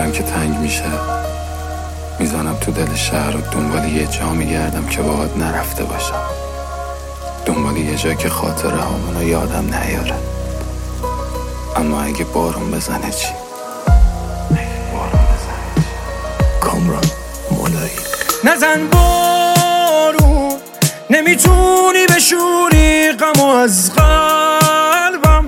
دلم که تنگ میشه میزنم تو دل شهر و دنبال یه جا میگردم که باهات نرفته باشم، دنبال یه جا که خاطره هامونو یادم نیاره. اما اگه بارون بزنه چی؟ کامران مولایی. نزن بارون، نمیتونی بشوری غمو از قلبم،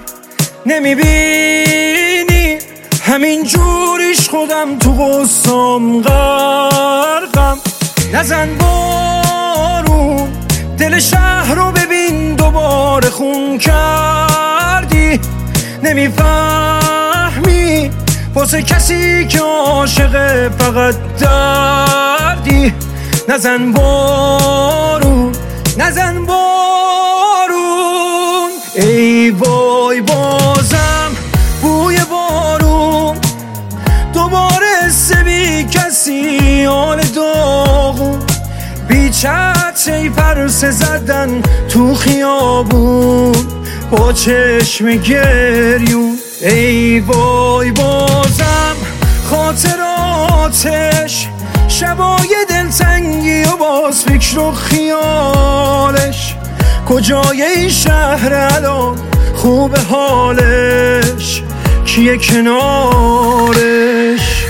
نمیبینی همین جوریش خودم تو غصام غرقم. نزن بارون، دل شهر رو ببین دوباره خون کردی، نمیفهمی واسه کسی که عاشق فقط دردی. نزن بارون، نزن بارون، ای وای بازم بوی بارون، دوباره بی کسی آن داغون، بی چتری پرسه زدن تو خیابون با چشم گریون. ای وای بازم خاطراتش، شبای دلتنگی و باز فکر و خیالش، کجای این شهر الان خوب حالش، کیه کنارش؟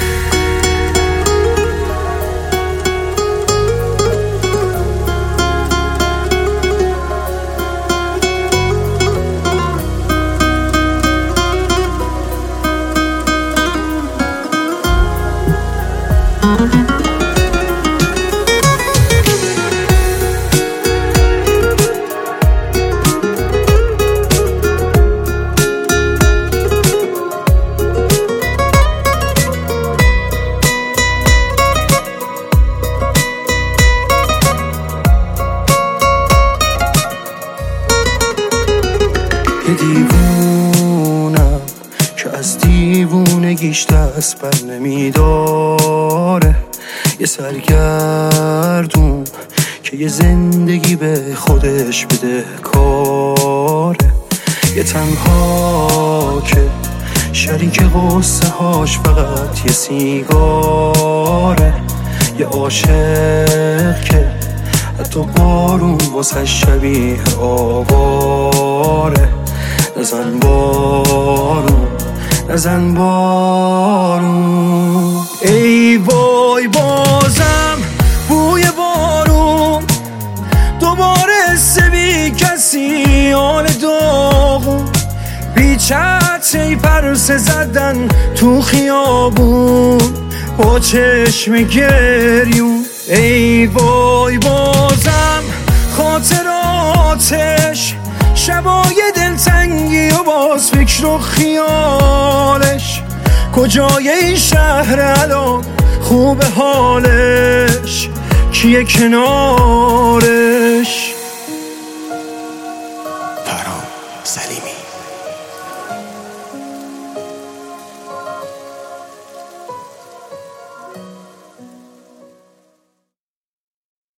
دیوونم که از دیوونگیش دست بر نمیداره، یه سرگردون که یه زندگی به خودش بده کاره، یه تنها که شریک غصه هاش فقط یه سیگاره، یه عاشق که حتی بارون واسه شبیه آواره. نزن بارون، نزن بارون، ای وای بازم بوی بارون، دوباره بی کسی آن داغون، بی چتری پرسه زدن تو خیابون با چشم گریون. ای وای بازم خاطراتش، شبای دلتنگی و باز فکر و خیالش، کجای این شهر الان خوب حالش، کیه کنارش؟ پرام سلیمی.